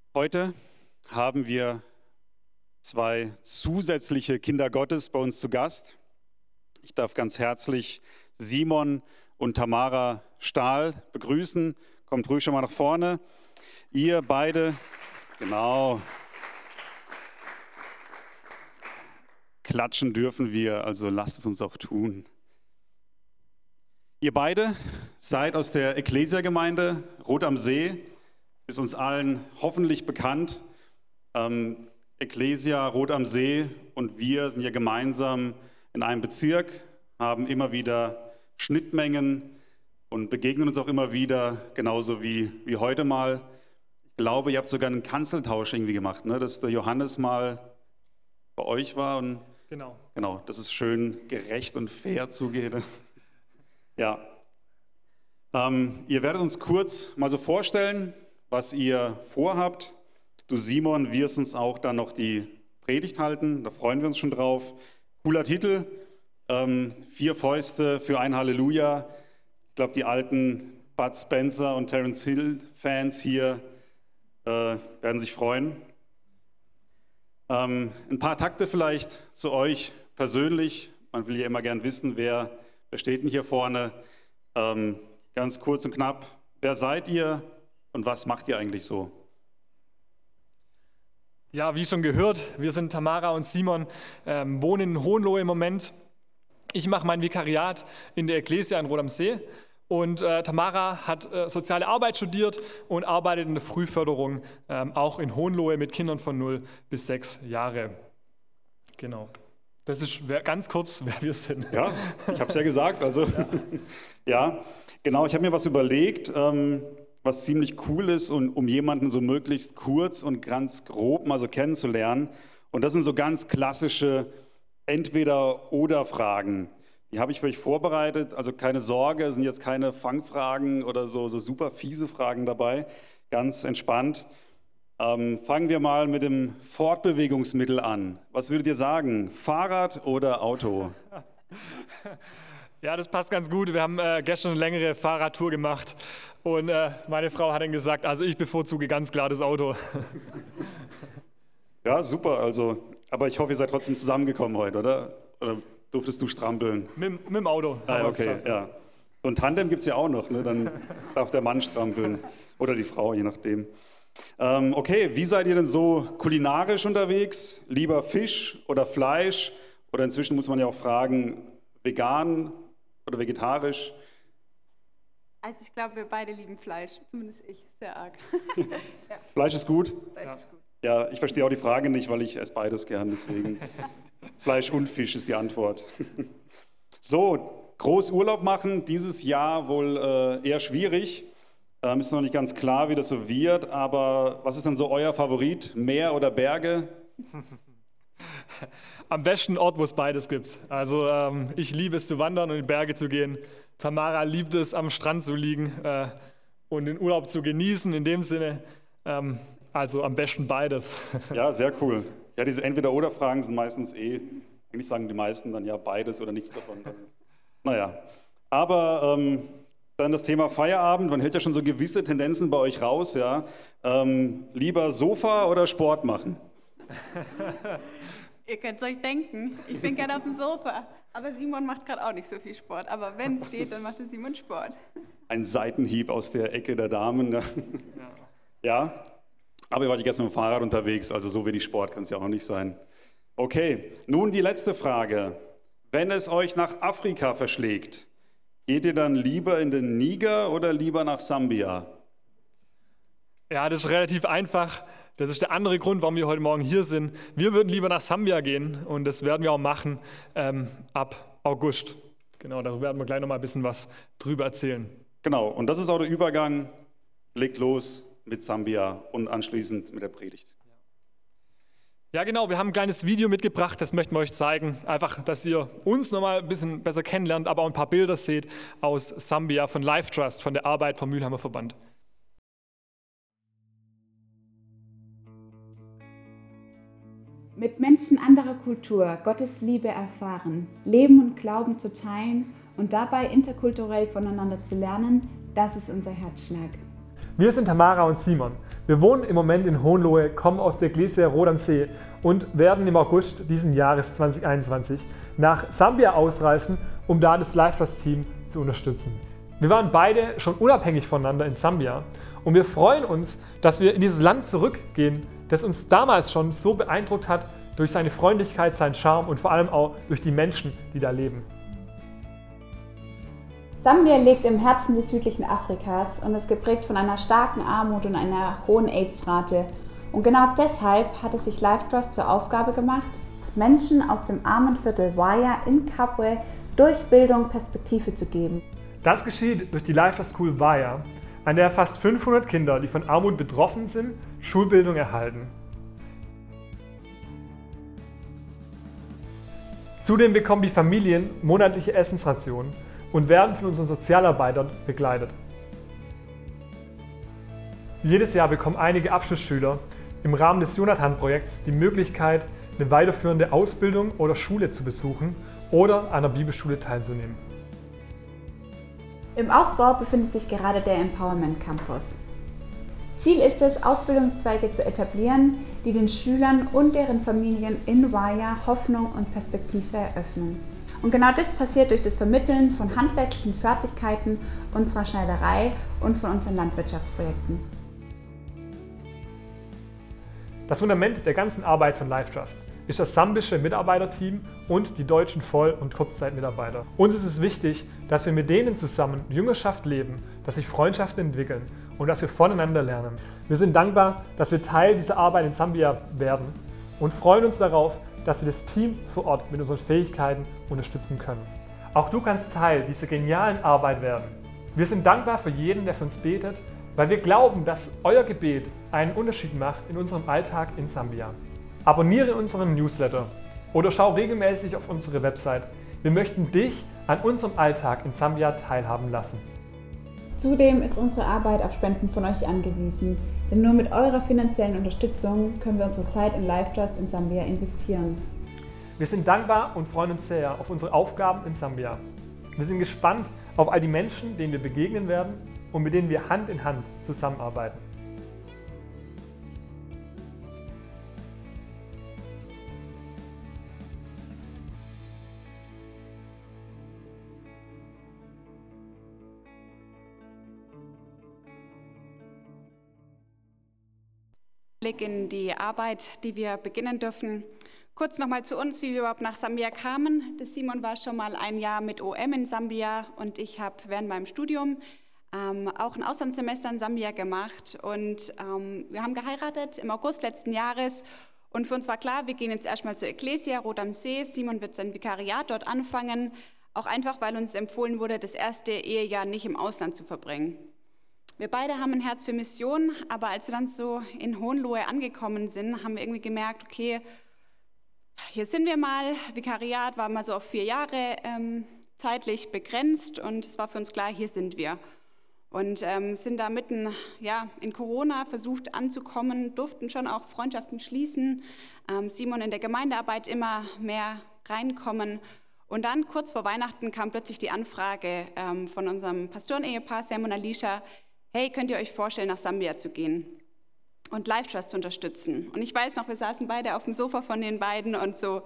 Heute haben wir zwei zusätzliche Kinder Gottes bei uns zu Gast. Ich darf ganz herzlich Simon und Tamara Stahl begrüßen. Kommt ruhig schon mal nach vorne. Ihr beide, genau, klatschen dürfen wir, also lasst es uns auch tun. Ihr beide seid aus der Ekklesia-Gemeinde Rot am See, ist uns allen hoffentlich bekannt. Ekklesia Rot am See und wir sind ja gemeinsam in einem Bezirk, haben immer wieder Schnittmengen und begegnen uns auch immer wieder, genauso wie heute mal. Ich glaube, ihr habt sogar einen Kanzeltausch irgendwie gemacht, ne? Dass der Johannes mal bei euch war. Und genau, dass es schön gerecht und fair zugeht. Ja. Ihr werdet uns kurz mal so vorstellen, was ihr vorhabt. Du, Simon, wirst uns auch dann noch die Predigt halten, da freuen wir uns schon drauf. Cooler Titel, 4 Fäuste für ein Halleluja. Ich glaube, die alten Bud Spencer und Terence Hill Fans hier werden sich freuen. Ein paar Takte vielleicht zu euch persönlich. Man will ja immer gern wissen, wer steht denn hier vorne. Ganz kurz und knapp, wer seid ihr und was macht ihr eigentlich so? Ja, wie schon gehört, wir sind Tamara und Simon, wohnen in Hohenlohe im Moment. Ich mache mein Vikariat in der Ekklesia in Rot am See und Tamara hat soziale Arbeit studiert und arbeitet in der Frühförderung, auch in Hohenlohe mit Kindern von 0 bis 6 Jahre. Genau. Das ist ganz kurz, wer wir sind. Ja, ich habe es ja gesagt. Also ja, genau. Ich habe mir was überlegt, was ziemlich cool ist, und um jemanden so möglichst kurz und ganz grob mal so kennenzulernen. Und das sind so ganz klassische Entweder-oder-Fragen. Die habe ich für euch vorbereitet. Also keine Sorge, es sind jetzt keine Fangfragen oder so super fiese Fragen dabei. Ganz entspannt. Fangen wir mal mit dem Fortbewegungsmittel an. Was würdet ihr sagen? Fahrrad oder Auto? Ja, das passt ganz gut. Wir haben gestern eine längere Fahrradtour gemacht und meine Frau hat dann gesagt, also ich bevorzuge ganz klar das Auto. Ja, super. Also, aber ich hoffe, ihr seid trotzdem zusammengekommen heute, oder? Oder durftest du strampeln? Mit dem Auto. Ah, okay, ja. So ein Tandem gibt es ja auch noch, ne? Dann darf der Mann strampeln oder die Frau, je nachdem. Okay, wie seid ihr denn so kulinarisch unterwegs? Lieber Fisch oder Fleisch? Oder inzwischen muss man ja auch fragen, vegan oder vegetarisch? Also ich glaube, wir beide lieben Fleisch, zumindest ich, sehr arg. Ja. Fleisch ist gut? Fleisch ist gut. Ja, ich verstehe auch die Frage nicht, weil ich esse beides gern, deswegen. Fleisch und Fisch ist die Antwort. So, groß Urlaub machen, dieses Jahr wohl eher schwierig. Ist noch nicht ganz klar, wie das so wird, aber was ist denn so euer Favorit? Meer oder Berge? Am besten Ort, wo es beides gibt. Also ich liebe es zu wandern und in die Berge zu gehen. Tamara liebt es, am Strand zu liegen und den Urlaub zu genießen in dem Sinne. Also am besten beides. Ja, sehr cool. Ja, diese Entweder-oder-Fragen sind meistens eigentlich sagen die meisten dann ja beides oder nichts davon. Also, naja, aber dann das Thema Feierabend, man hört ja schon so gewisse Tendenzen bei euch raus, ja. Lieber Sofa oder Sport machen? Ihr könnt es euch denken, ich bin gerne auf dem Sofa, aber Simon macht gerade auch nicht so viel Sport. Aber wenn es geht, dann macht Simon Sport. Ein Seitenhieb aus der Ecke der Damen. Ne? Ja, aber ihr wart gestern mit dem Fahrrad unterwegs, also so wenig Sport kann es ja auch nicht sein. Okay, nun die letzte Frage. Wenn es euch nach Afrika verschlägt, geht ihr dann lieber in den Niger oder lieber nach Sambia? Ja, das ist relativ einfach. Das ist der andere Grund, warum wir heute Morgen hier sind. Wir würden lieber nach Sambia gehen und das werden wir auch machen ab August. Genau, da werden wir gleich noch mal ein bisschen was drüber erzählen. Genau, und das ist auch der Übergang. Legt los mit Sambia und anschließend mit der Predigt. Ja, genau, wir haben ein kleines Video mitgebracht, das möchten wir euch zeigen. Einfach, dass ihr uns noch mal ein bisschen besser kennenlernt, aber auch ein paar Bilder seht aus Sambia von Life Trust, von der Arbeit vom Mülheimer Verband. Mit Menschen anderer Kultur Gottes Liebe erfahren, Leben und Glauben zu teilen und dabei interkulturell voneinander zu lernen, das ist unser Herzschlag. Wir sind Tamara und Simon. Wir wohnen im Moment in Hohenlohe, kommen aus der Ecclesia Rot am See und werden im August diesen Jahres 2021 nach Sambia ausreisen, um da das Life Trust Team zu unterstützen. Wir waren beide schon unabhängig voneinander in Sambia und wir freuen uns, dass wir in dieses Land zurückgehen, das uns damals schon so beeindruckt hat durch seine Freundlichkeit, seinen Charme und vor allem auch durch die Menschen, die da leben. Sambia liegt im Herzen des südlichen Afrikas und ist geprägt von einer starken Armut und einer hohen AIDS-Rate. Und genau deshalb hat es sich Life Trust zur Aufgabe gemacht, Menschen aus dem armen Viertel Waya in Kabwe durch Bildung Perspektive zu geben. Das geschieht durch die Life Trust School Waya, an der fast 500 Kinder, die von Armut betroffen sind, Schulbildung erhalten. Zudem bekommen die Familien monatliche Essensrationen und werden von unseren Sozialarbeitern begleitet. Jedes Jahr bekommen einige Abschlussschüler im Rahmen des Jonathan-Projekts die Möglichkeit, eine weiterführende Ausbildung oder Schule zu besuchen oder an einer Bibelschule teilzunehmen. Im Aufbau befindet sich gerade der Empowerment Campus. Ziel ist es, Ausbildungszweige zu etablieren, die den Schülern und deren Familien in Waya Hoffnung und Perspektive eröffnen. Und genau das passiert durch das Vermitteln von handwerklichen Fertigkeiten unserer Schneiderei und von unseren Landwirtschaftsprojekten. Das Fundament der ganzen Arbeit von Life Trust ist das sambische Mitarbeiterteam und die deutschen Voll- und Kurzzeitmitarbeiter. Uns ist es wichtig, dass wir mit denen zusammen Jüngerschaft leben, dass sich Freundschaften entwickeln und dass wir voneinander lernen. Wir sind dankbar, dass wir Teil dieser Arbeit in Sambia werden und freuen uns darauf, dass wir das Team vor Ort mit unseren Fähigkeiten unterstützen können. Auch du kannst Teil dieser genialen Arbeit werden. Wir sind dankbar für jeden, der für uns betet, weil wir glauben, dass euer Gebet einen Unterschied macht in unserem Alltag in Sambia. Abonniere unseren Newsletter oder schau regelmäßig auf unsere Website. Wir möchten dich an unserem Alltag in Sambia teilhaben lassen. Zudem ist unsere Arbeit auf Spenden von euch angewiesen, denn nur mit eurer finanziellen Unterstützung können wir unsere Zeit in Life Trust in Sambia investieren. Wir sind dankbar und freuen uns sehr auf unsere Aufgaben in Sambia. Wir sind gespannt auf all die Menschen, denen wir begegnen werden und mit denen wir Hand in Hand zusammenarbeiten. Blick in die Arbeit, die wir beginnen dürfen. Kurz nochmal zu uns, wie wir überhaupt nach Sambia kamen. Der Simon war schon mal ein Jahr mit OM in Sambia und ich habe während meinem Studium auch ein Auslandssemester in Sambia gemacht und wir haben geheiratet im August letzten Jahres und für uns war klar, wir gehen jetzt erstmal zur Ecclesia Rot am See. Simon wird sein Vikariat dort anfangen, auch einfach, weil uns empfohlen wurde, das erste Ehejahr nicht im Ausland zu verbringen. Wir beide haben ein Herz für Mission, aber als wir dann so in Hohenlohe angekommen sind, haben wir irgendwie gemerkt, okay, hier sind wir mal, Vikariat war mal so auf 4 Jahre zeitlich begrenzt und es war für uns klar, hier sind wir. Und sind da mitten in Corona versucht anzukommen, durften schon auch Freundschaften schließen, Simon in der Gemeindearbeit immer mehr reinkommen. Und dann kurz vor Weihnachten kam plötzlich die Anfrage von unserem Pastorenehepaar, Sam und Alicia, hey, könnt ihr euch vorstellen, nach Sambia zu gehen und Life Trust zu unterstützen? Und ich weiß noch, wir saßen beide auf dem Sofa von den beiden und so,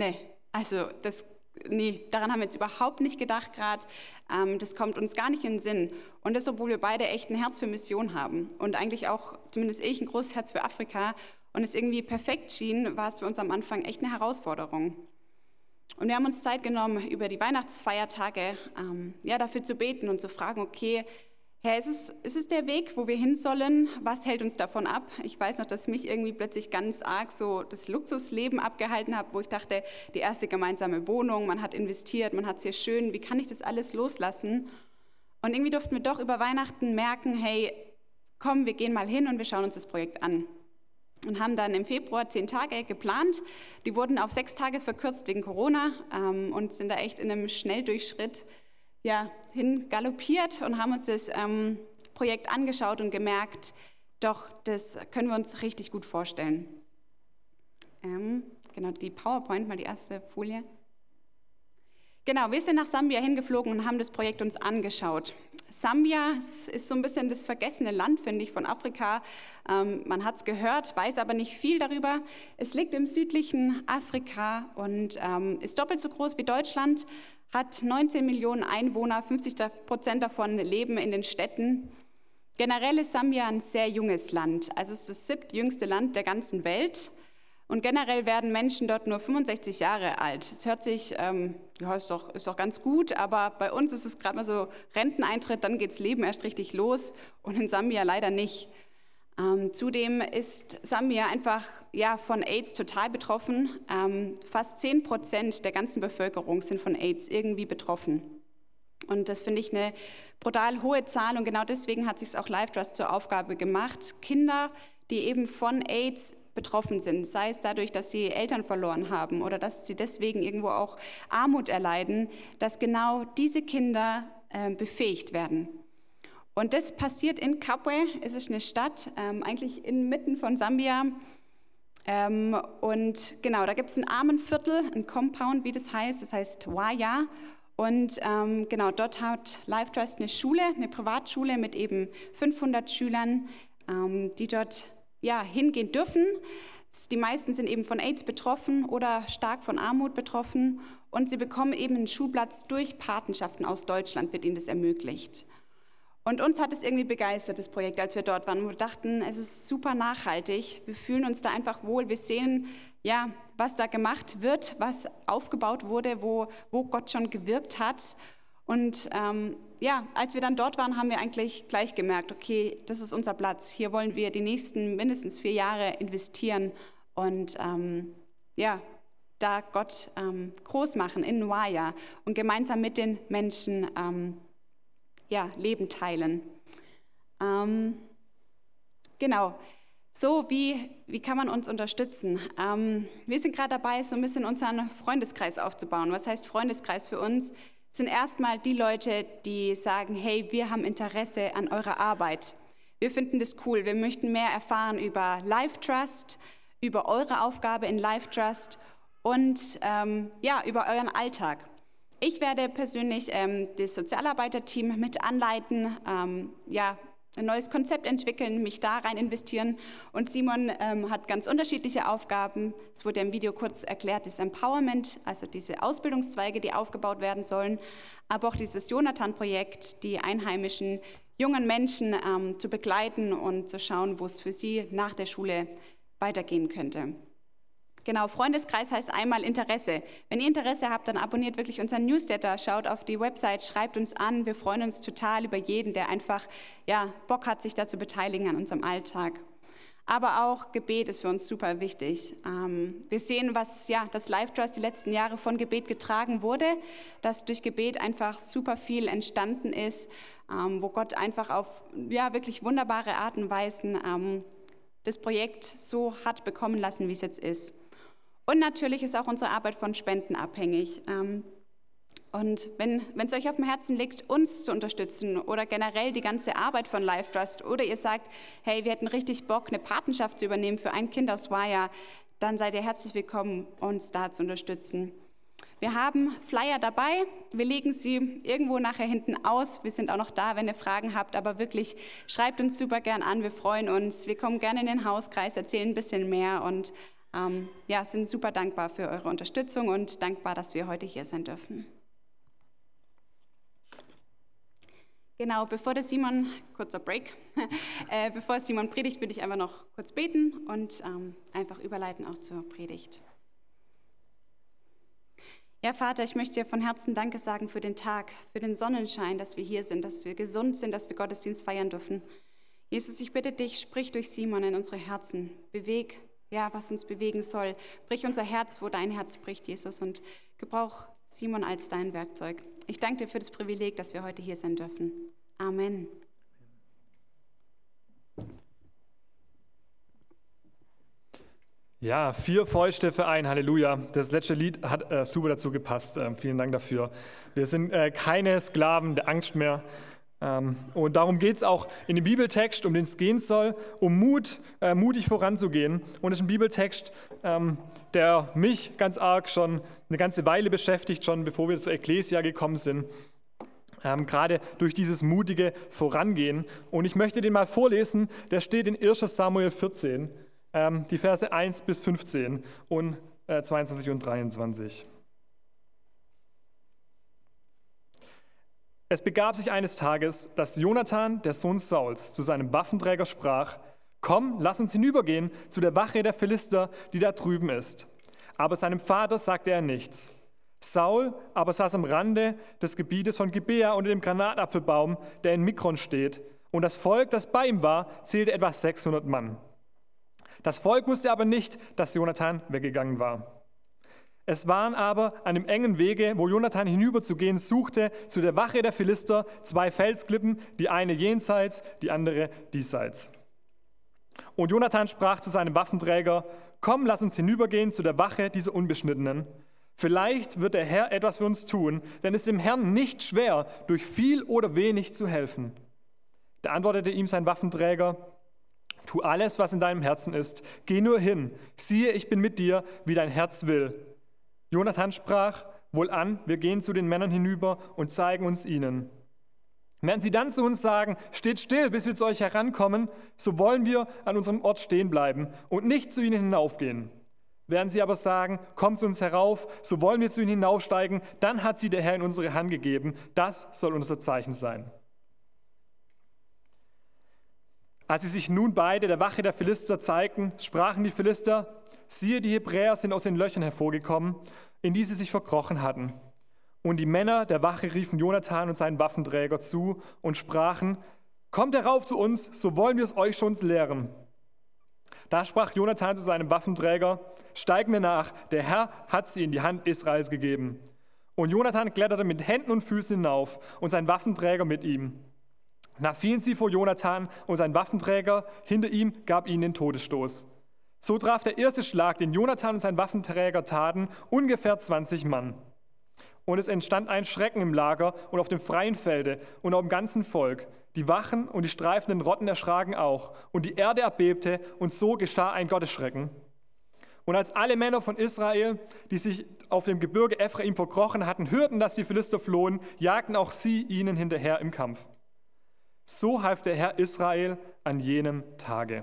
daran haben wir jetzt überhaupt nicht gedacht gerade, das kommt uns gar nicht in den Sinn. Und das, obwohl wir beide echt ein Herz für Mission haben und eigentlich auch, zumindest ich, ein großes Herz für Afrika und es irgendwie perfekt schien, war es für uns am Anfang echt eine Herausforderung. Und wir haben uns Zeit genommen, über die Weihnachtsfeiertage dafür zu beten und zu fragen, okay, Herr, ist es der Weg, wo wir hin sollen? Was hält uns davon ab? Ich weiß noch, dass mich irgendwie plötzlich ganz arg so das Luxusleben abgehalten hat, wo ich dachte, die erste gemeinsame Wohnung, man hat investiert, man hat es hier schön, wie kann ich das alles loslassen? Und irgendwie durften wir doch über Weihnachten merken, hey, komm, wir gehen mal hin und wir schauen uns das Projekt an. Und haben dann im Februar 10 Tage geplant. Die wurden auf 6 Tage verkürzt wegen Corona und sind da echt in einem Schnelldurchschritt hingaloppiert und haben uns das Projekt angeschaut und gemerkt, doch, das können wir uns richtig gut vorstellen. Genau, die PowerPoint, mal die erste Folie. Genau, wir sind nach Sambia hingeflogen und haben das Projekt uns angeschaut. Sambia ist so ein bisschen das vergessene Land, finde ich, von Afrika. Man hat es gehört, weiß aber nicht viel darüber. Es liegt im südlichen Afrika und ist doppelt so groß wie Deutschland, hat 19 Millionen Einwohner, 50% davon leben in den Städten. Generell ist Sambia ein sehr junges Land, also es ist das 7. jüngste Land der ganzen Welt. Und generell werden Menschen dort nur 65 Jahre alt. Es hört sich, ist doch ganz gut, aber bei uns ist es gerade mal so Renteneintritt, dann geht's Leben erst richtig los und in Sambia leider nicht. Zudem ist Sambia einfach von AIDS total betroffen. Fast 10% der ganzen Bevölkerung sind von AIDS irgendwie betroffen. Und das finde ich eine brutal hohe Zahl und genau deswegen hat sich auch Life Trust zur Aufgabe gemacht, Kinder, die eben von AIDS betroffen sind, sei es dadurch, dass sie Eltern verloren haben oder dass sie deswegen irgendwo auch Armut erleiden, dass genau diese Kinder befähigt werden. Und das passiert in Kabwe, es ist eine Stadt, eigentlich inmitten von Sambia. Und genau, da gibt es ein Armenviertel, ein Compound, wie das heißt Waya. Und genau, dort hat Life Trust eine Schule, eine Privatschule mit eben 500 Schülern, die dort hingehen dürfen. Die meisten sind eben von AIDS betroffen oder stark von Armut betroffen und sie bekommen eben einen Schulplatz durch Patenschaften aus Deutschland, wird ihnen das ermöglicht. Und uns hat es irgendwie begeistert, das Projekt, als wir dort waren. Wir dachten, es ist super nachhaltig, wir fühlen uns da einfach wohl, wir sehen, was da gemacht wird, was aufgebaut wurde, wo Gott schon gewirkt hat. Und als wir dann dort waren, haben wir eigentlich gleich gemerkt, okay, das ist unser Platz. Hier wollen wir die nächsten mindestens 4 Jahre investieren und da Gott groß machen in Waya und gemeinsam mit den Menschen Leben teilen. Genau. So, wie kann man uns unterstützen? Wir sind gerade dabei, so ein bisschen unseren Freundeskreis aufzubauen. Was heißt Freundeskreis für uns? Sind erstmal die Leute, die sagen, hey, wir haben Interesse an eurer Arbeit. Wir finden das cool. Wir möchten mehr erfahren über Life Trust, über eure Aufgabe in Life Trust und über euren Alltag. Ich werde persönlich das Sozialarbeiterteam mit anleiten, ein neues Konzept entwickeln, mich da rein investieren. Und Simon hat ganz unterschiedliche Aufgaben. Es wurde im Video kurz erklärt, das Empowerment, also diese Ausbildungszweige, die aufgebaut werden sollen, aber auch dieses Jonathan-Projekt, die einheimischen jungen Menschen zu begleiten und zu schauen, wo es für sie nach der Schule weitergehen könnte. Genau, Freundeskreis heißt einmal Interesse. Wenn ihr Interesse habt, dann abonniert wirklich unseren Newsletter, schaut auf die Website, schreibt uns an. Wir freuen uns total über jeden, der einfach Bock hat, sich da zu beteiligen an unserem Alltag. Aber auch Gebet ist für uns super wichtig. Wir sehen, was das Life Trust die letzten Jahre von Gebet getragen wurde, dass durch Gebet einfach super viel entstanden ist, wo Gott einfach auf wirklich wunderbare Art und Weisen das Projekt so hat bekommen lassen, wie es jetzt ist. Und natürlich ist auch unsere Arbeit von Spenden abhängig. Und wenn es euch auf dem Herzen liegt, uns zu unterstützen oder generell die ganze Arbeit von Life Trust oder ihr sagt, hey, wir hätten richtig Bock, eine Patenschaft zu übernehmen für ein Kind aus Waya, dann seid ihr herzlich willkommen, uns da zu unterstützen. Wir haben Flyer dabei, wir legen sie irgendwo nachher hinten aus. Wir sind auch noch da, wenn ihr Fragen habt, aber wirklich schreibt uns super gern an, wir freuen uns. Wir kommen gerne in den Hauskreis, erzählen ein bisschen mehr und sind super dankbar für eure Unterstützung und dankbar, dass wir heute hier sein dürfen. Genau, kurzer Break, bevor Simon predigt, würde ich einfach noch kurz beten und einfach überleiten auch zur Predigt. Ja, Vater, ich möchte dir von Herzen Danke sagen für den Tag, für den Sonnenschein, dass wir hier sind, dass wir gesund sind, dass wir Gottesdienst feiern dürfen. Jesus, ich bitte dich, sprich durch Simon in unsere Herzen, beweg was uns bewegen soll. Brich unser Herz, wo dein Herz spricht, Jesus, und gebrauch Simon als dein Werkzeug. Ich danke dir für das Privileg, dass wir heute hier sein dürfen. Amen. Ja, 4 Fäuste für ein, Halleluja. Das letzte Lied hat super dazu gepasst. Vielen Dank dafür. Wir sind keine Sklaven der Angst mehr. Und darum geht es auch in dem Bibeltext, um den es gehen soll, um Mut, mutig voranzugehen. Und es ist ein Bibeltext, der mich ganz arg schon eine ganze Weile beschäftigt, schon bevor wir zur Ekklesia gekommen sind. Gerade durch dieses mutige Vorangehen. Und ich möchte den mal vorlesen, der steht in 1. Samuel 14, die Verse 1 bis 15 und 22 und 23. Es begab sich eines Tages, dass Jonathan, der Sohn Sauls, zu seinem Waffenträger sprach: Komm, lass uns hinübergehen zu der Wache der Philister, die da drüben ist. Aber seinem Vater sagte er nichts. Saul aber saß am Rande des Gebietes von Gibea unter dem Granatapfelbaum, der in Mikron steht. Und das Volk, das bei ihm war, zählte etwa 600 Mann. Das Volk wusste aber nicht, dass Jonathan weggegangen war. Es waren aber an dem engen Wege, wo Jonathan hinüberzugehen suchte, zu der Wache der Philister 2 Felsklippen, die eine jenseits, die andere diesseits. Und Jonathan sprach zu seinem Waffenträger: Komm, lass uns hinübergehen zu der Wache dieser Unbeschnittenen. Vielleicht wird der Herr etwas für uns tun, denn es ist dem Herrn nicht schwer, durch viel oder wenig zu helfen. Da antwortete ihm sein Waffenträger: Tu alles, was in deinem Herzen ist. Geh nur hin. Siehe, ich bin mit dir, wie dein Herz will. Jonathan sprach: Wohlan, wir gehen zu den Männern hinüber und zeigen uns ihnen. Werden sie dann zu uns sagen: Steht still, bis wir zu euch herankommen, so wollen wir an unserem Ort stehen bleiben und nicht zu ihnen hinaufgehen. Werden sie aber sagen: Kommt zu uns herauf, so wollen wir zu ihnen hinaufsteigen, dann hat sie der Herr in unsere Hand gegeben. Das soll unser Zeichen sein. Als sie sich nun beide der Wache der Philister zeigten, sprachen die Philister: Siehe, die Hebräer sind aus den Löchern hervorgekommen, in die sie sich verkrochen hatten. Und die Männer der Wache riefen Jonathan und seinen Waffenträger zu und sprachen: Kommt herauf zu uns, so wollen wir es euch schon lehren. Da sprach Jonathan zu seinem Waffenträger: Steig mir nach, der Herr hat sie in die Hand Israels gegeben. Und Jonathan kletterte mit Händen und Füßen hinauf und sein Waffenträger mit ihm. Da fielen sie vor Jonathan und sein Waffenträger hinter ihm gab ihnen den Todesstoß. So traf der erste Schlag, den Jonathan und sein Waffenträger taten, ungefähr 20 Mann. Und es entstand ein Schrecken im Lager und auf dem freien Felde und auch im ganzen Volk. Die Wachen und die streifenden Rotten erschraken auch, und die Erde erbebte, und so geschah ein Gottesschrecken. Und als alle Männer von Israel, die sich auf dem Gebirge Ephraim verkrochen hatten, hörten, dass die Philister flohen, jagten auch sie ihnen hinterher im Kampf. So half der Herr Israel an jenem Tage.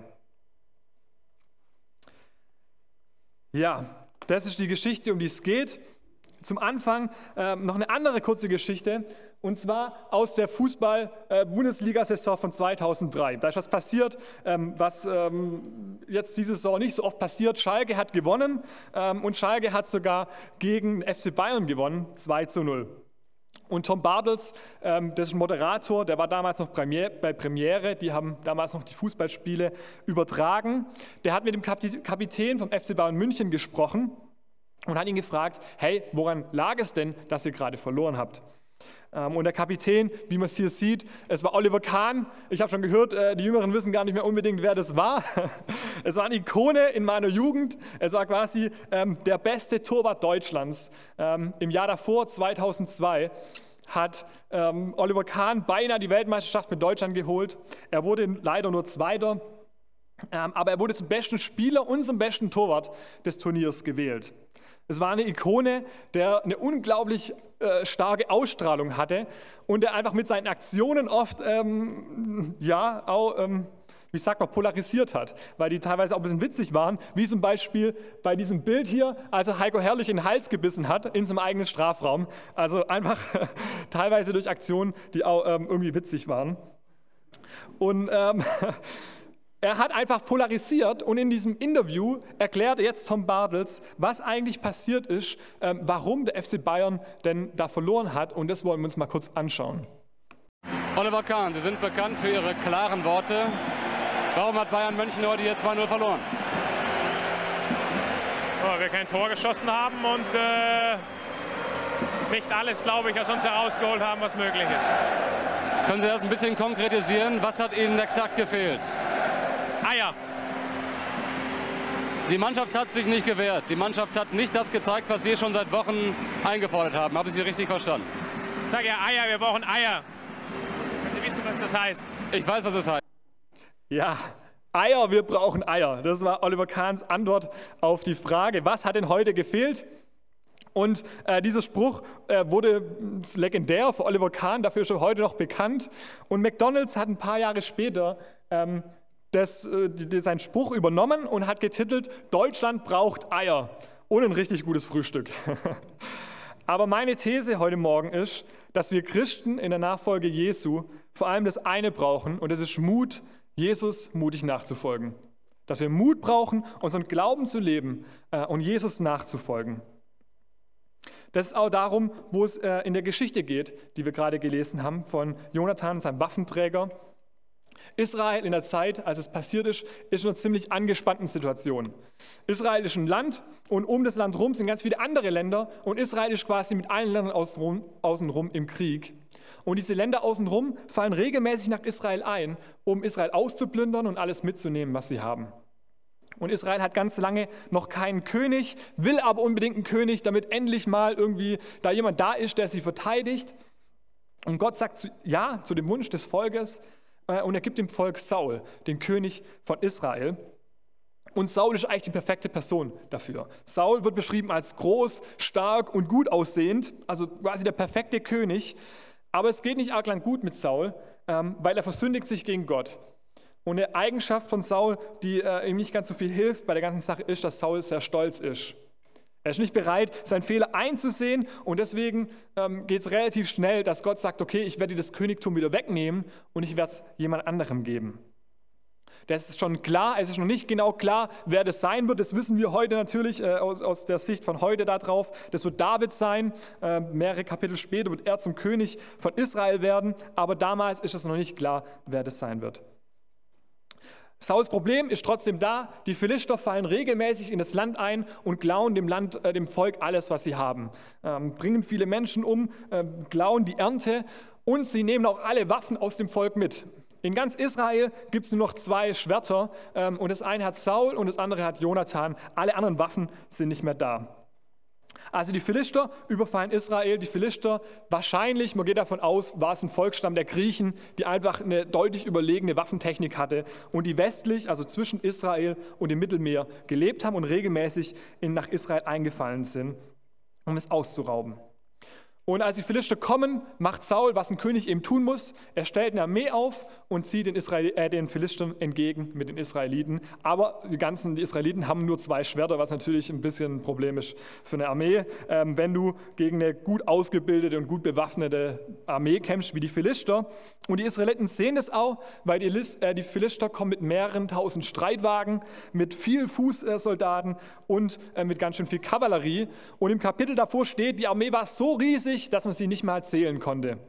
Ja, das ist die Geschichte, um die es geht. Zum Anfang noch eine andere kurze Geschichte, und zwar aus der Fußball-Bundesliga-Saison von 2003. Da ist was passiert, was jetzt diese Saison nicht so oft passiert. Schalke hat gewonnen, und Schalke hat sogar gegen FC Bayern gewonnen, 2:0. Und Tom Bartels, das ist ein Moderator, der war damals noch bei Premiere, die haben damals noch die Fußballspiele übertragen. Der hat mit dem Kapitän vom FC Bayern München gesprochen und hat ihn gefragt: Hey, woran lag es denn, dass ihr gerade verloren habt? Und der Kapitän, wie man es hier sieht, es war Oliver Kahn. Ich habe schon gehört, die Jüngeren wissen gar nicht mehr unbedingt, wer das war. Es war eine Ikone in meiner Jugend. Es war quasi der beste Torwart Deutschlands. Im Jahr davor, 2002, hat Oliver Kahn beinahe die Weltmeisterschaft mit Deutschland geholt. Er wurde leider nur Zweiter, aber er wurde zum besten Spieler und zum besten Torwart des Turniers gewählt. Es war eine Ikone, der eine unglaublich starke Ausstrahlung hatte und der einfach mit seinen Aktionen oft polarisiert hat, weil die teilweise auch ein bisschen witzig waren, wie zum Beispiel bei diesem Bild hier, als er Heiko Herrlich in den Hals gebissen hat, in seinem eigenen Strafraum. Also einfach teilweise durch Aktionen, die auch irgendwie witzig waren. Und er hat einfach polarisiert, und in diesem Interview erklärt jetzt Tom Bartels, was eigentlich passiert ist, warum der FC Bayern denn da verloren hat, und das wollen wir uns mal kurz anschauen. Oliver Kahn, Sie sind bekannt für Ihre klaren Worte. Warum hat Bayern München heute hier 2:0 verloren? Weil wir kein Tor geschossen haben und nicht alles, glaube ich, aus uns herausgeholt haben, was möglich ist. Können Sie das ein bisschen konkretisieren? Was hat Ihnen exakt gefehlt? Eier. Die Mannschaft hat sich nicht gewehrt. Die Mannschaft hat nicht das gezeigt, was Sie schon seit Wochen eingefordert haben. Habe ich Sie richtig verstanden? Ich sage ja Eier, wir brauchen Eier. Wenn Sie wissen, was das heißt. Ich weiß, was das heißt. Ja, Eier, wir brauchen Eier. Das war Oliver Kahns Antwort auf die Frage, was hat denn heute gefehlt? Und dieser Spruch wurde legendär für Oliver Kahn, dafür ist er heute noch bekannt. Und McDonald's hat ein paar Jahre später seinen Spruch übernommen und hat getitelt, Deutschland braucht Eier. Und ein richtig gutes Frühstück. Aber meine These heute Morgen ist, dass wir Christen in der Nachfolge Jesu vor allem das eine brauchen, und das ist Mut, Jesus mutig nachzufolgen. Dass wir Mut brauchen, unseren Glauben zu leben und Jesus nachzufolgen. Das ist auch darum, wo es in der Geschichte geht, die wir gerade gelesen haben, von Jonathan, seinem Waffenträger. Israel in der Zeit, als es passiert ist in einer ziemlich angespannten Situation. Israel ist ein Land und um das Land rum sind ganz viele andere Länder und Israel ist quasi mit allen Ländern außenrum im Krieg. Und diese Länder außenrum fallen regelmäßig nach Israel ein, um Israel auszuplündern und alles mitzunehmen, was sie haben. Und Israel hat ganz lange noch keinen König, will aber unbedingt einen König, damit endlich mal irgendwie da jemand da ist, der sie verteidigt. Und Gott sagt ja zu dem Wunsch des Volkes und er gibt dem Volk Saul, den König von Israel. Und Saul ist eigentlich die perfekte Person dafür. Saul wird beschrieben als groß, stark und gut aussehend, also quasi der perfekte König. Aber es geht nicht arg lang gut mit Saul, weil er versündigt sich gegen Gott. Und eine Eigenschaft von Saul, die ihm nicht ganz so viel hilft bei der ganzen Sache, ist, dass Saul sehr stolz ist. Er ist nicht bereit, seinen Fehler einzusehen und deswegen geht es relativ schnell, dass Gott sagt, okay, ich werde dir das Königtum wieder wegnehmen und ich werde es jemand anderem geben. Das ist schon klar, es ist noch nicht genau klar, wer das sein wird. Das wissen wir heute natürlich aus der Sicht von heute darauf. Das wird David sein. Mehrere Kapitel später wird er zum König von Israel werden. Aber damals ist es noch nicht klar, wer das sein wird. Sauls Problem ist trotzdem da. Die Philister fallen regelmäßig in das Land ein und klauen dem Volk alles, was sie haben. Bringen viele Menschen um, klauen die Ernte und sie nehmen auch alle Waffen aus dem Volk mit. In ganz Israel gibt es nur noch 2 Schwerter und das eine hat Saul und das andere hat Jonathan. Alle anderen Waffen sind nicht mehr da. Also die Philister überfallen Israel. Die Philister, wahrscheinlich, man geht davon aus, war es ein Volksstamm der Griechen, die einfach eine deutlich überlegene Waffentechnik hatte und die westlich, also zwischen Israel und dem Mittelmeer, gelebt haben und regelmäßig nach Israel eingefallen sind, um es auszurauben. Und als die Philister kommen, macht Saul, was ein König eben tun muss. Er stellt eine Armee auf und zieht den Philistern entgegen mit den Israeliten. Aber die Israeliten haben nur 2 Schwerter, was natürlich ein bisschen ein Problem ist für eine Armee. Wenn du gegen eine gut ausgebildete und gut bewaffnete Armee kämpfst wie die Philister. Und die Israeliten sehen das auch, weil die Philister kommen mit mehreren tausend Streitwagen, mit vielen Fußsoldaten und mit ganz schön viel Kavallerie. Und im Kapitel davor steht, die Armee war so riesig, dass man sie nicht mal zählen konnte.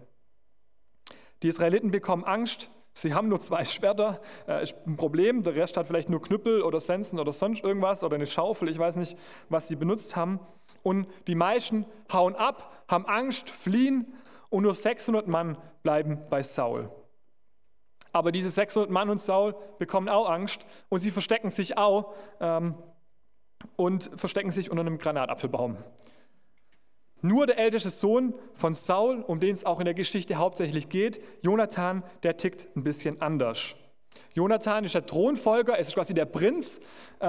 Die Israeliten bekommen Angst, sie haben nur 2 Schwerter, ist ein Problem, der Rest hat vielleicht nur Knüppel oder Sensen oder sonst irgendwas oder eine Schaufel, ich weiß nicht, was sie benutzt haben. Und die meisten hauen ab, haben Angst, fliehen und nur 600 Mann bleiben bei Saul. Aber diese 600 Mann und Saul bekommen auch Angst und sie verstecken sich auch und verstecken sich unter einem Granatapfelbaum. Nur der älteste Sohn von Saul, um den es auch in der Geschichte hauptsächlich geht, Jonathan, der tickt ein bisschen anders. Jonathan ist der Thronfolger, es ist quasi der Prinz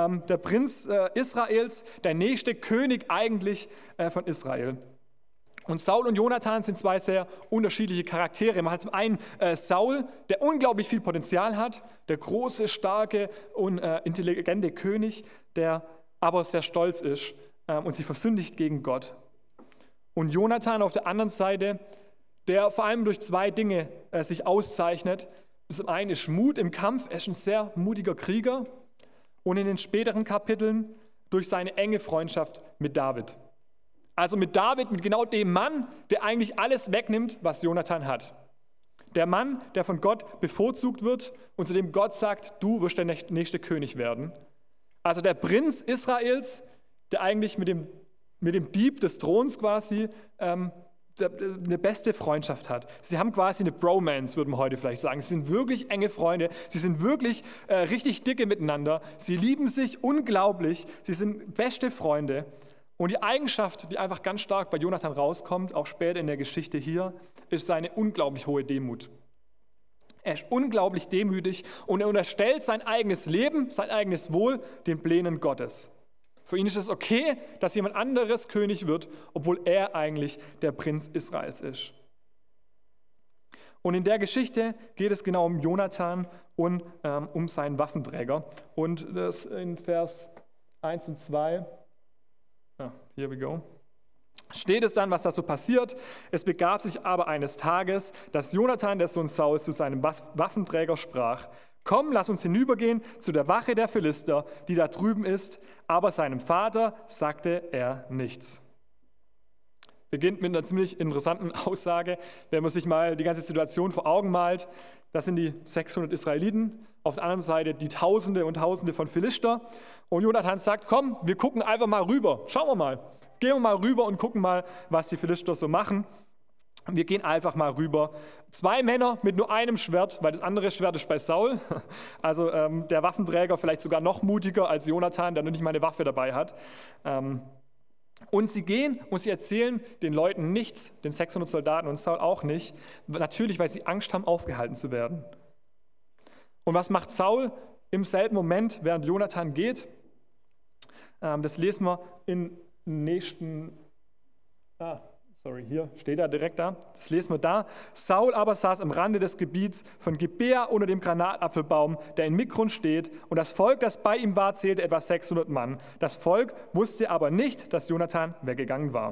Israels, der nächste König eigentlich von Israel. Und Saul und Jonathan sind 2 sehr unterschiedliche Charaktere. Man hat zum einen Saul, der unglaublich viel Potenzial hat, der große, starke und intelligente König, der aber sehr stolz ist und sich versündigt gegen Gott. Und Jonathan auf der anderen Seite, der vor allem durch 2 Dinge sich auszeichnet. Zum einen ist Mut im Kampf, er ist ein sehr mutiger Krieger. Und in den späteren Kapiteln durch seine enge Freundschaft mit David. Also mit David, mit genau dem Mann, der eigentlich alles wegnimmt, was Jonathan hat. Der Mann, der von Gott bevorzugt wird und zu dem Gott sagt, du wirst der nächste König werden. Also der Prinz Israels, der eigentlich mit dem Dieb des Throns quasi eine beste Freundschaft hat. Sie haben quasi eine Bromance, würde man heute vielleicht sagen. Sie sind wirklich enge Freunde, sie sind wirklich richtig dicke miteinander, sie lieben sich unglaublich, sie sind beste Freunde. Und die Eigenschaft, die einfach ganz stark bei Jonathan rauskommt, auch später in der Geschichte hier, ist seine unglaublich hohe Demut. Er ist unglaublich demütig und er unterstellt sein eigenes Leben, sein eigenes Wohl den Plänen Gottes. Für ihn ist es okay, dass jemand anderes König wird, obwohl er eigentlich der Prinz Israels ist. Und in der Geschichte geht es genau um Jonathan und um seinen Waffenträger. Und das in Vers 1 und 2, here we go, steht es dann, was da so passiert. Es begab sich aber eines Tages, dass Jonathan, der Sohn Sauls, zu seinem Waffenträger sprach: Komm, lass uns hinübergehen zu der Wache der Philister, die da drüben ist. Aber seinem Vater sagte er nichts. Beginnt mit einer ziemlich interessanten Aussage, wenn man sich mal die ganze Situation vor Augen malt. Das sind die 600 Israeliten, auf der anderen Seite die Tausende und Tausende von Philister. Und Jonathan sagt, komm, wir gucken einfach mal rüber, schauen wir mal. Gehen wir mal rüber und gucken mal, was die Philister so machen. Wir gehen einfach mal rüber. 2 Männer mit nur einem Schwert, weil das andere Schwert ist bei Saul. Also der Waffenträger vielleicht sogar noch mutiger als Jonathan, der noch nicht mal eine Waffe dabei hat. Und sie gehen und sie erzählen den Leuten nichts, den 600 Soldaten und Saul auch nicht. Natürlich, weil sie Angst haben, aufgehalten zu werden. Und was macht Saul im selben Moment, während Jonathan geht? Das lesen wir im nächsten... hier steht er direkt da. Das lesen wir da. Saul aber saß am Rande des Gebiets von Gibea unter dem Granatapfelbaum, der in Mikron steht, und das Volk, das bei ihm war, zählte etwa 600 Mann. Das Volk wusste aber nicht, dass Jonathan weggegangen war.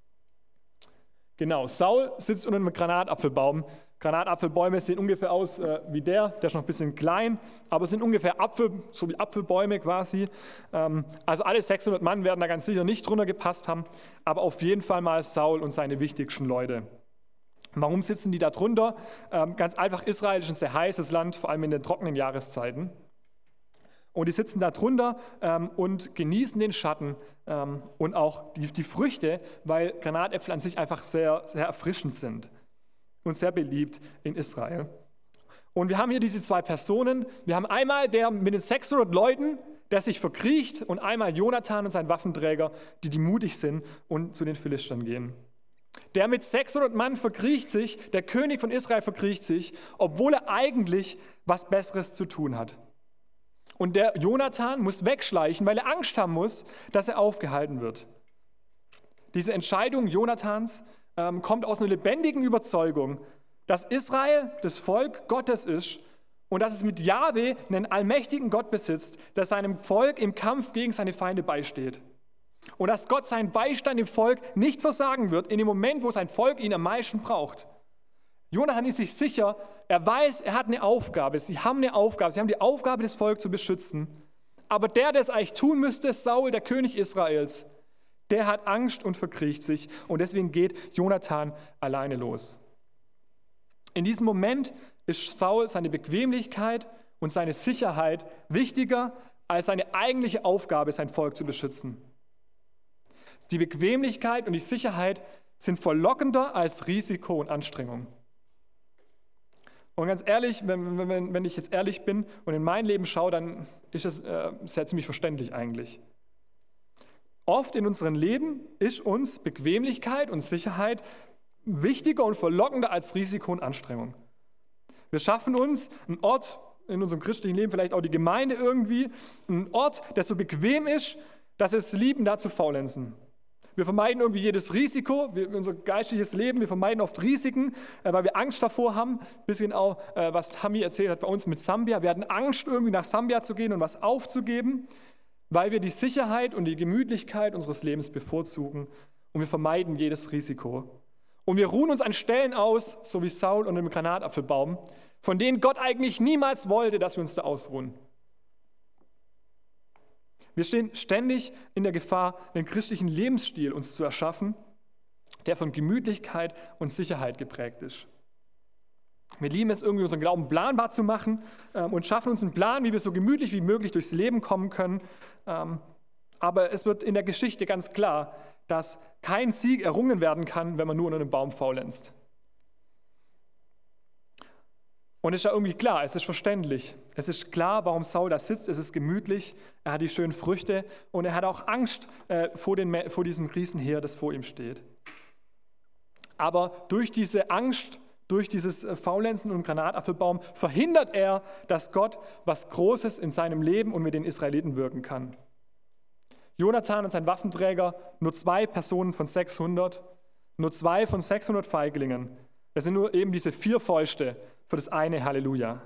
Genau, Saul sitzt unter einem Granatapfelbaum. Granatapfelbäume sehen ungefähr aus wie der ist noch ein bisschen klein, aber sind ungefähr so wie Apfelbäume quasi. Also alle 600 Mann werden da ganz sicher nicht drunter gepasst haben, aber auf jeden Fall mal Saul und seine wichtigsten Leute. Warum sitzen die da drunter? Ganz einfach, Israel ist ein sehr heißes Land, vor allem in den trockenen Jahreszeiten. Und die sitzen da drunter und genießen den Schatten und auch die Früchte, weil Granatäpfel an sich einfach sehr, sehr erfrischend sind und sehr beliebt in Israel. Und wir haben hier diese 2 Personen. Wir haben einmal der mit den 600 Leuten, der sich verkriecht, und einmal Jonathan und sein Waffenträger, die mutig sind und zu den Philistern gehen. Der mit 600 Mann verkriecht sich, der König von Israel verkriecht sich, obwohl er eigentlich was Besseres zu tun hat. Und der Jonathan muss wegschleichen, weil er Angst haben muss, dass er aufgehalten wird. Diese Entscheidung Jonathans kommt aus einer lebendigen Überzeugung, dass Israel das Volk Gottes ist und dass es mit Jahwe einen allmächtigen Gott besitzt, der seinem Volk im Kampf gegen seine Feinde beisteht. Und dass Gott seinen Beistand dem Volk nicht versagen wird in dem Moment, wo sein Volk ihn am meisten braucht. Jonathan ist sich sicher, er weiß, er hat eine Aufgabe, sie haben eine Aufgabe, sie haben die Aufgabe, das Volk zu beschützen. Aber der es eigentlich tun müsste, Saul, der König Israels, der hat Angst und verkriecht sich, und deswegen geht Jonathan alleine los. In diesem Moment ist Saul seine Bequemlichkeit und seine Sicherheit wichtiger als seine eigentliche Aufgabe, sein Volk zu beschützen. Die Bequemlichkeit und die Sicherheit sind verlockender als Risiko und Anstrengung. Und ganz ehrlich, wenn ich jetzt ehrlich bin und in mein Leben schaue, dann ist es sehr ziemlich verständlich eigentlich. Oft in unserem Leben ist uns Bequemlichkeit und Sicherheit wichtiger und verlockender als Risiko und Anstrengung. Wir schaffen uns einen Ort in unserem christlichen Leben, vielleicht auch die Gemeinde irgendwie, einen Ort, der so bequem ist, dass wir es lieben, da zu faulenzen. Wir vermeiden irgendwie jedes Risiko, unser geistliches Leben, wir vermeiden oft Risiken, weil wir Angst davor haben. Ein bisschen auch, was Tammy erzählt hat bei uns mit Sambia. Wir hatten Angst, irgendwie nach Sambia zu gehen und was aufzugeben, weil wir die Sicherheit und die Gemütlichkeit unseres Lebens bevorzugen, und wir vermeiden jedes Risiko. Und wir ruhen uns an Stellen aus, so wie Saul unter dem Granatapfelbaum, von denen Gott eigentlich niemals wollte, dass wir uns da ausruhen. Wir stehen ständig in der Gefahr, einen christlichen Lebensstil uns zu erschaffen, der von Gemütlichkeit und Sicherheit geprägt ist. Wir lieben es, irgendwie unseren Glauben planbar zu machen und schaffen uns einen Plan, wie wir so gemütlich wie möglich durchs Leben kommen können. Aber es wird in der Geschichte ganz klar, dass kein Sieg errungen werden kann, wenn man nur unter einem Baum faulenzt. Und es ist ja irgendwie klar, es ist verständlich. Es ist klar, warum Saul da sitzt, es ist gemütlich, er hat die schönen Früchte und er hat auch Angst vor diesem Riesenheer, das vor ihm steht. Aber durch diese Angst durch dieses Faulenzen und Granatapfelbaum verhindert er, dass Gott was Großes in seinem Leben und mit den Israeliten wirken kann. Jonathan und sein Waffenträger, nur 2 Personen von 600, nur 2 von 600 Feiglingen. Das sind nur eben diese 4 Fäuste für das eine Halleluja.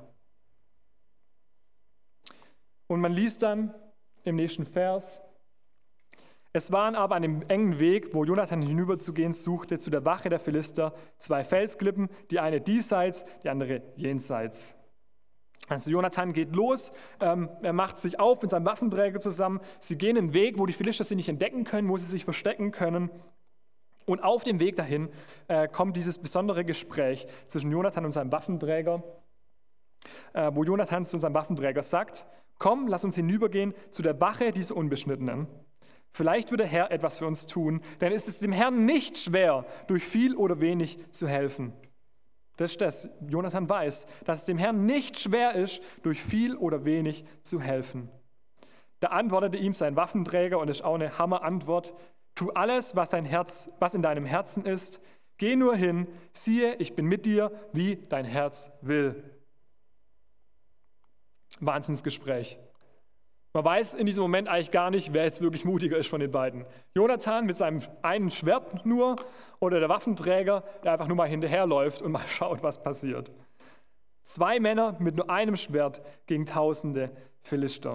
Und man liest dann im nächsten Vers: Es waren aber an dem engen Weg, wo Jonathan hinüberzugehen suchte, zu der Wache der Philister 2 Felsklippen, die eine diesseits, die andere jenseits. Also Jonathan geht los, er macht sich auf mit seinem Waffenträger zusammen. Sie gehen einen Weg, wo die Philister sie nicht entdecken können, wo sie sich verstecken können. Und auf dem Weg dahin kommt dieses besondere Gespräch zwischen Jonathan und seinem Waffenträger, wo Jonathan zu seinem Waffenträger sagt: Komm, lass uns hinübergehen zu der Wache dieser Unbeschnittenen. Vielleicht wird der Herr etwas für uns tun, denn es ist dem Herrn nicht schwer, durch viel oder wenig zu helfen. Das ist das. Jonathan weiß, dass es dem Herrn nicht schwer ist, durch viel oder wenig zu helfen. Da antwortete ihm sein Waffenträger, und das ist auch eine Hammerantwort: Tu alles, was in deinem Herzen ist. Geh nur hin, siehe, ich bin mit dir, wie dein Herz will. Wahnsinnsgespräch. Man weiß in diesem Moment eigentlich gar nicht, wer jetzt wirklich mutiger ist von den beiden. Jonathan mit seinem einen Schwert nur oder der Waffenträger, der einfach nur mal hinterherläuft und mal schaut, was passiert. 2 Männer mit nur einem Schwert gegen tausende Philister.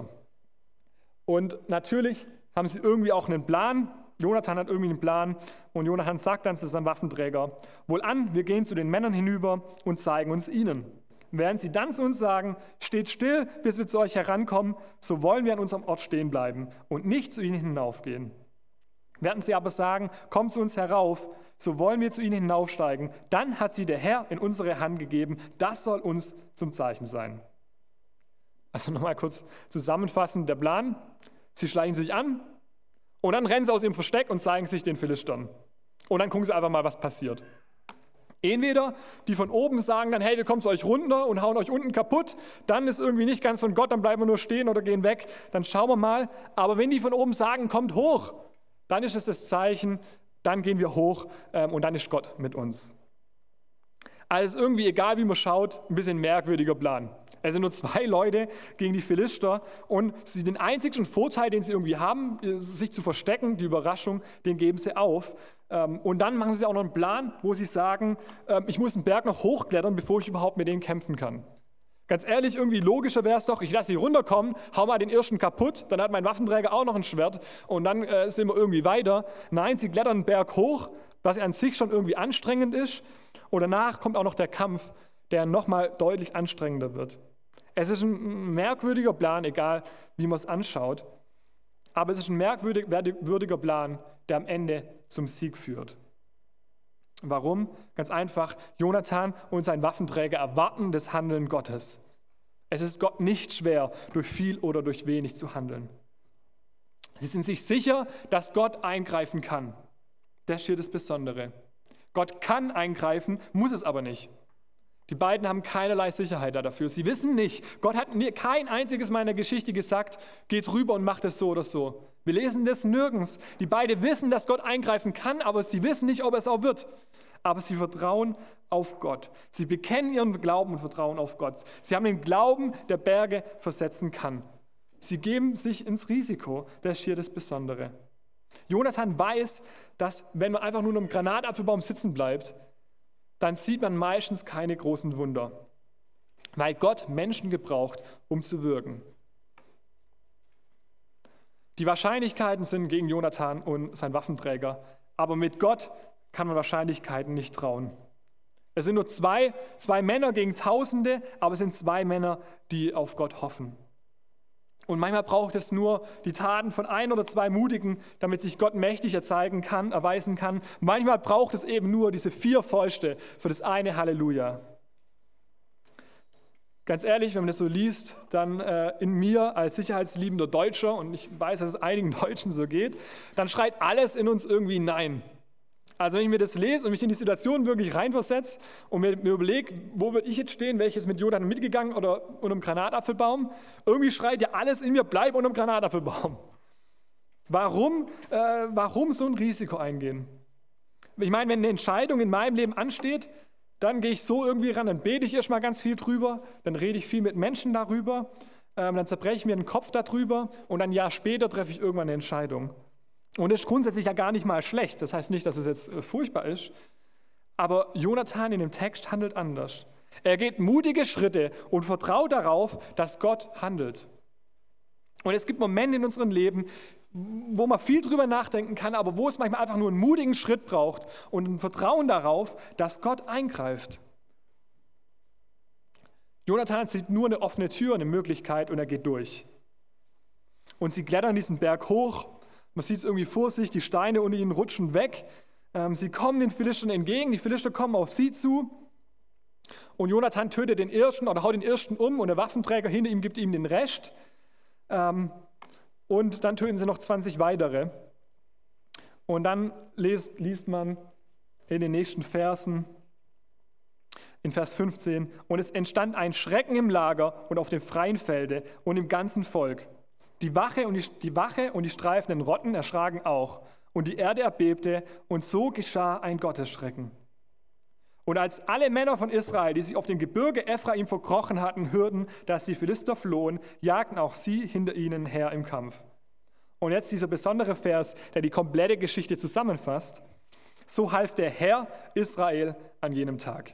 Und natürlich haben sie irgendwie auch einen Plan. Jonathan hat irgendwie einen Plan und Jonathan sagt dann zu seinem Waffenträger: Wohlan, wir gehen zu den Männern hinüber und zeigen uns ihnen. Während sie dann zu uns sagen: Steht still, bis wir zu euch herankommen, so wollen wir an unserem Ort stehen bleiben und nicht zu ihnen hinaufgehen. Werden sie aber sagen: Kommt zu uns herauf, so wollen wir zu ihnen hinaufsteigen, dann hat sie der Herr in unsere Hand gegeben, das soll uns zum Zeichen sein. Also nochmal kurz zusammenfassend der Plan: Sie schleichen sich an und dann rennen sie aus ihrem Versteck und zeigen sich den Philistern. Und dann gucken sie einfach mal, was passiert. Entweder die von oben sagen dann: Hey, wir kommen zu euch runter und hauen euch unten kaputt, dann ist irgendwie nicht ganz von Gott, dann bleiben wir nur stehen oder gehen weg, dann schauen wir mal. Aber wenn die von oben sagen: Kommt hoch, dann ist es das Zeichen, dann gehen wir hoch und dann ist Gott mit uns. Also irgendwie, egal wie man schaut, ein bisschen merkwürdiger Plan. Es sind nur 2 Leute gegen die Philister und den einzigen Vorteil, den sie irgendwie haben, sich zu verstecken, die Überraschung, den geben sie auf. Und dann machen sie auch noch einen Plan, wo sie sagen: Ich muss einen Berg noch hochklettern, bevor ich überhaupt mit denen kämpfen kann. Ganz ehrlich, irgendwie logischer wäre es doch, ich lasse sie runterkommen, hau mal den ersten kaputt, dann hat mein Waffenträger auch noch ein Schwert und dann sind wir irgendwie weiter. Nein, sie klettern einen Berg hoch, was an sich schon irgendwie anstrengend ist. Und danach kommt auch noch der Kampf, der nochmal deutlich anstrengender wird. Es ist ein merkwürdiger Plan, egal wie man es anschaut, aber es ist ein merkwürdiger Plan, der am Ende zum Sieg führt. Warum? Ganz einfach: Jonathan und sein Waffenträger erwarten das Handeln Gottes. Es ist Gott nicht schwer, durch viel oder durch wenig zu handeln. Sie sind sich sicher, dass Gott eingreifen kann. Das ist hier das Besondere. Gott kann eingreifen, muss es aber nicht. Die beiden haben keinerlei Sicherheit dafür. Sie wissen nicht, Gott hat mir kein einziges Mal in der Geschichte gesagt: Geht rüber und macht es so oder so. Wir lesen das nirgends. Die beiden wissen, dass Gott eingreifen kann, aber sie wissen nicht, ob es auch wird. Aber sie vertrauen auf Gott. Sie bekennen ihren Glauben und vertrauen auf Gott. Sie haben den Glauben, der Berge versetzen kann. Sie geben sich ins Risiko. Das ist hier das Besondere. Jonathan weiß, dass wenn man einfach nur in einem Granatapfelbaum sitzen bleibt, dann sieht man meistens keine großen Wunder, weil Gott Menschen gebraucht, um zu wirken. Die Wahrscheinlichkeiten sind gegen Jonathan und seinen Waffenträger, aber mit Gott kann man Wahrscheinlichkeiten nicht trauen. Es sind nur zwei Männer gegen Tausende, aber es sind 2 Männer, die auf Gott hoffen. Und manchmal braucht es nur die Taten von 1 oder 2 Mutigen, damit sich Gott mächtig erweisen kann. Manchmal braucht es eben nur diese 4 Fäuste für das eine Halleluja. Ganz ehrlich, wenn man das so liest, dann in mir als sicherheitsliebender Deutscher, und ich weiß, dass es einigen Deutschen so geht, dann schreit alles in uns irgendwie Nein. Also wenn ich mir das lese und mich in die Situation wirklich reinversetze und mir überlege, wo würde ich jetzt stehen, wäre ich jetzt mit Jonathan mitgegangen oder unter einem Granatapfelbaum, irgendwie schreit ja alles in mir: Bleib unter einem Granatapfelbaum. Warum so ein Risiko eingehen? Ich meine, wenn eine Entscheidung in meinem Leben ansteht, Dann gehe ich so irgendwie ran, dann bete ich erstmal ganz viel drüber, dann rede ich viel mit Menschen darüber, dann zerbreche ich mir den Kopf darüber und ein Jahr später treffe ich irgendwann eine Entscheidung. Und das ist grundsätzlich ja gar nicht mal schlecht, das heißt nicht, dass es jetzt furchtbar ist, aber Jonathan in dem Text handelt anders. Er geht mutige Schritte und vertraut darauf, dass Gott handelt. Und es gibt Momente in unserem Leben, wo man viel drüber nachdenken kann, aber wo es manchmal einfach nur einen mutigen Schritt braucht und ein Vertrauen darauf, dass Gott eingreift. Jonathan sieht nur eine offene Tür, eine Möglichkeit und er geht durch. Und sie klettern diesen Berg hoch, man sieht es irgendwie vor sich, die Steine unter ihnen rutschen weg. Sie kommen den Philistern entgegen, die Philister kommen auf sie zu. Und Jonathan tötet den Ersten oder haut den Ersten um und der Waffenträger hinter ihm gibt ihm den Rest. Und dann töten sie noch 20 weitere. Und dann liest man in den nächsten Versen, in Vers 15, und es entstand ein Schrecken im Lager und auf dem freien Felde und im ganzen Volk. Die Wache und die streifenden Rotten erschraken auch, und die Erde erbebte, und so geschah ein Gottesschrecken. Und als alle Männer von Israel, die sich auf dem Gebirge Ephraim verkrochen hatten, hörten, dass die Philister flohen, jagten auch sie hinter ihnen her im Kampf. Und jetzt dieser besondere Vers, der die komplette Geschichte zusammenfasst. So half der Herr Israel an jenem Tag.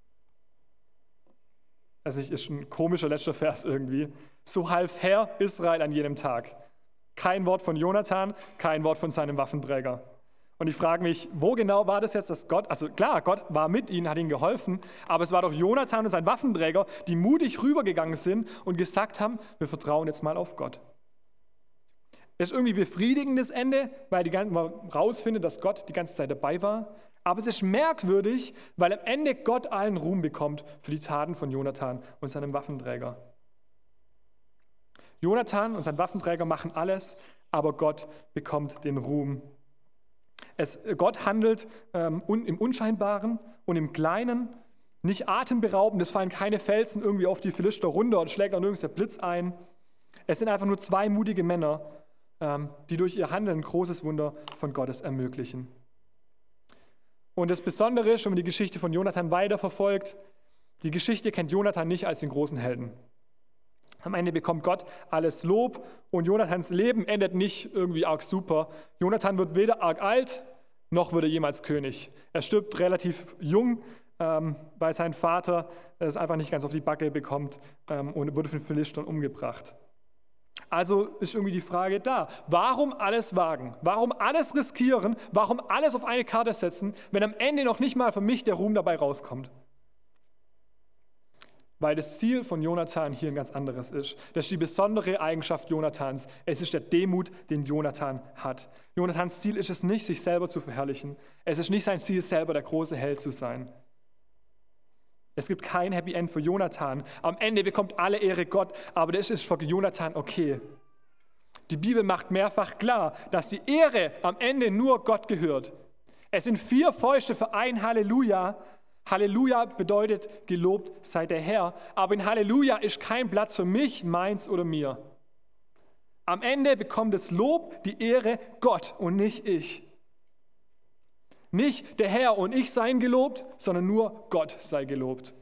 Also ist ein komischer letzter Vers irgendwie. So half Herr Israel an jenem Tag. Kein Wort von Jonathan, kein Wort von seinem Waffenträger. Und ich frage mich, wo genau war das jetzt, dass Gott, also klar, Gott war mit ihnen, hat ihnen geholfen, aber es war doch Jonathan und sein Waffenträger, die mutig rübergegangen sind und gesagt haben, wir vertrauen jetzt mal auf Gott. Es ist irgendwie befriedigendes Ende, weil man rausfindet, dass Gott die ganze Zeit dabei war. Aber es ist merkwürdig, weil am Ende Gott allen Ruhm bekommt für die Taten von Jonathan und seinem Waffenträger. Jonathan und sein Waffenträger machen alles, aber Gott bekommt den Ruhm. Gott handelt im Unscheinbaren und im Kleinen, nicht atemberaubend, es fallen keine Felsen irgendwie auf die Philister runter und schlägt auch nirgends der Blitz ein. Es sind einfach nur zwei mutige Männer, die durch ihr Handeln ein großes Wunder von Gottes ermöglichen. Und das Besondere ist, wenn man die Geschichte von Jonathan weiterverfolgt, die Geschichte kennt Jonathan nicht als den großen Helden. Am Ende bekommt Gott alles Lob und Jonathans Leben endet nicht irgendwie arg super. Jonathan wird weder arg alt, noch wird er jemals König. Er stirbt relativ jung, weil sein Vater es einfach nicht ganz auf die Backe bekommt und wurde von den Philistern umgebracht. Also ist irgendwie die Frage da, warum alles wagen? Warum alles riskieren? Warum alles auf eine Karte setzen, wenn am Ende noch nicht mal für mich der Ruhm dabei rauskommt? Weil das Ziel von Jonathan hier ein ganz anderes ist. Das ist die besondere Eigenschaft Jonathans. Es ist der Demut, den Jonathan hat. Jonathans Ziel ist es nicht, sich selber zu verherrlichen. Es ist nicht sein Ziel, selber der große Held zu sein. Es gibt kein Happy End für Jonathan. Am Ende bekommt alle Ehre Gott, aber das ist für Jonathan okay. Die Bibel macht mehrfach klar, dass die Ehre am Ende nur Gott gehört. Es sind 4 Fäuste für ein Halleluja. Halleluja bedeutet, gelobt sei der Herr. Aber in Halleluja ist kein Platz für mich, meins oder mir. Am Ende bekommt das Lob, die Ehre Gott und nicht ich. Nicht der Herr und ich seien gelobt, sondern nur Gott sei gelobt.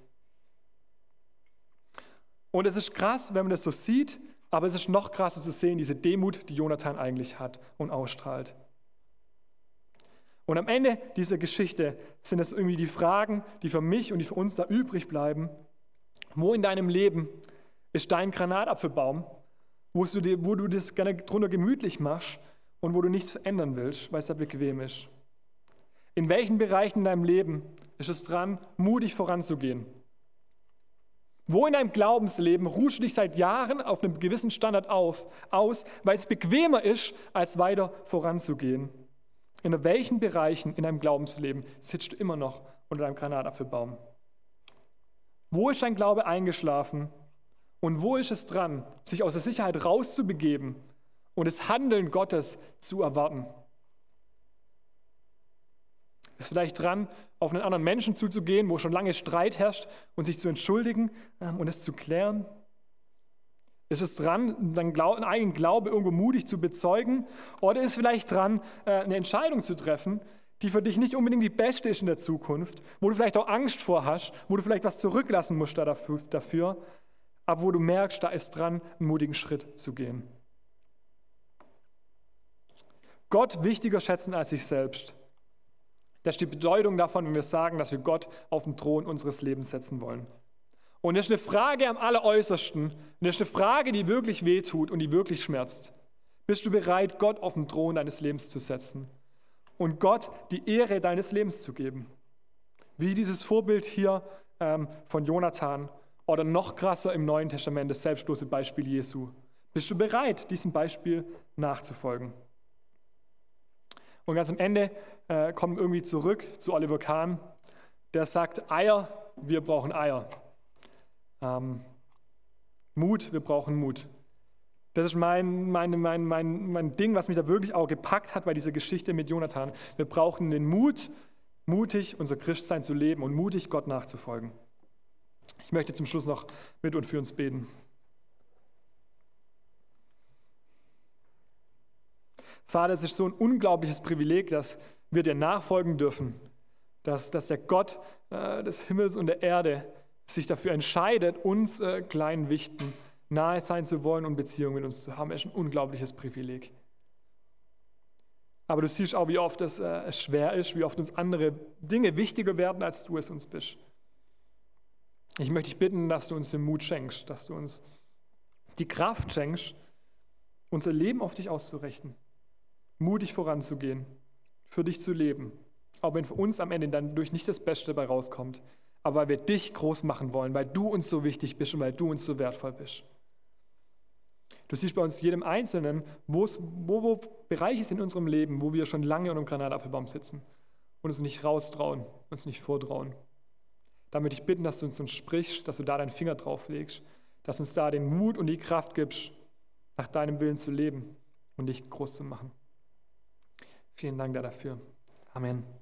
Und es ist krass, wenn man das so sieht, aber es ist noch krasser zu sehen, diese Demut, die Jonathan eigentlich hat und ausstrahlt. Und am Ende dieser Geschichte sind es irgendwie die Fragen, die für mich und die für uns da übrig bleiben. Wo in deinem Leben ist dein Granatapfelbaum, wo du das gerne drunter gemütlich machst und wo du nichts ändern willst, weil es da bequem ist? In welchen Bereichen in deinem Leben ist es dran, mutig voranzugehen? Wo in deinem Glaubensleben ruhst du dich seit Jahren auf einem gewissen Standard aus, weil es bequemer ist, als weiter voranzugehen? In welchen Bereichen in deinem Glaubensleben sitzt du immer noch unter deinem Granatapfelbaum? Wo ist dein Glaube eingeschlafen? Und wo ist es dran, sich aus der Sicherheit rauszubegeben und das Handeln Gottes zu erwarten? Ist vielleicht dran, auf einen anderen Menschen zuzugehen, wo schon lange Streit herrscht und sich zu entschuldigen und es zu klären? Ist es dran, deinen eigenen Glaube irgendwo mutig zu bezeugen? Oder ist es vielleicht dran, eine Entscheidung zu treffen, die für dich nicht unbedingt die beste ist in der Zukunft, wo du vielleicht auch Angst vor hast, wo du vielleicht was zurücklassen musst dafür, aber wo du merkst, da ist dran, einen mutigen Schritt zu gehen. Gott wichtiger schätzen als sich selbst. Das ist die Bedeutung davon, wenn wir sagen, dass wir Gott auf den Thron unseres Lebens setzen wollen. Und das ist eine Frage am alleräußersten, und das ist eine Frage, die wirklich wehtut und die wirklich schmerzt. Bist du bereit, Gott auf den Thron deines Lebens zu setzen und Gott die Ehre deines Lebens zu geben? Wie dieses Vorbild hier von Jonathan oder noch krasser im Neuen Testament, das selbstlose Beispiel Jesu. Bist du bereit, diesem Beispiel nachzufolgen? Und ganz am Ende kommen wir irgendwie zurück zu Oliver Kahn, der sagt, Eier, wir brauchen Eier. Mut, wir brauchen Mut. Das ist mein Ding, was mich da wirklich auch gepackt hat bei dieser Geschichte mit Jonathan. Wir brauchen den Mut, mutig unser Christsein zu leben und mutig Gott nachzufolgen. Ich möchte zum Schluss noch mit und für uns beten. Vater, es ist so ein unglaubliches Privileg, dass wir dir nachfolgen dürfen, dass der Gott des Himmels und der Erde sich dafür entscheidet, uns kleinen Wichten nahe sein zu wollen und Beziehungen mit uns zu haben. Es ist ein unglaubliches Privileg. Aber du siehst auch, wie oft es schwer ist, wie oft uns andere Dinge wichtiger werden, als du es uns bist. Ich möchte dich bitten, dass du uns den Mut schenkst, dass du uns die Kraft schenkst, unser Leben auf dich auszurichten, mutig voranzugehen, für dich zu leben, auch wenn für uns am Ende dann durch nicht das Beste dabei rauskommt, aber weil wir dich groß machen wollen, weil du uns so wichtig bist und weil du uns so wertvoll bist. Du siehst bei uns jedem Einzelnen, wo Bereiche sind in unserem Leben, wo wir schon lange unter dem Granatapfelbaum sitzen und uns nicht raustrauen, uns nicht vortrauen. Da möchte ich bitten, dass du uns sprichst, dass du da deinen Finger drauf legst, dass uns da den Mut und die Kraft gibst, nach deinem Willen zu leben und dich groß zu machen. Vielen Dank dafür. Amen.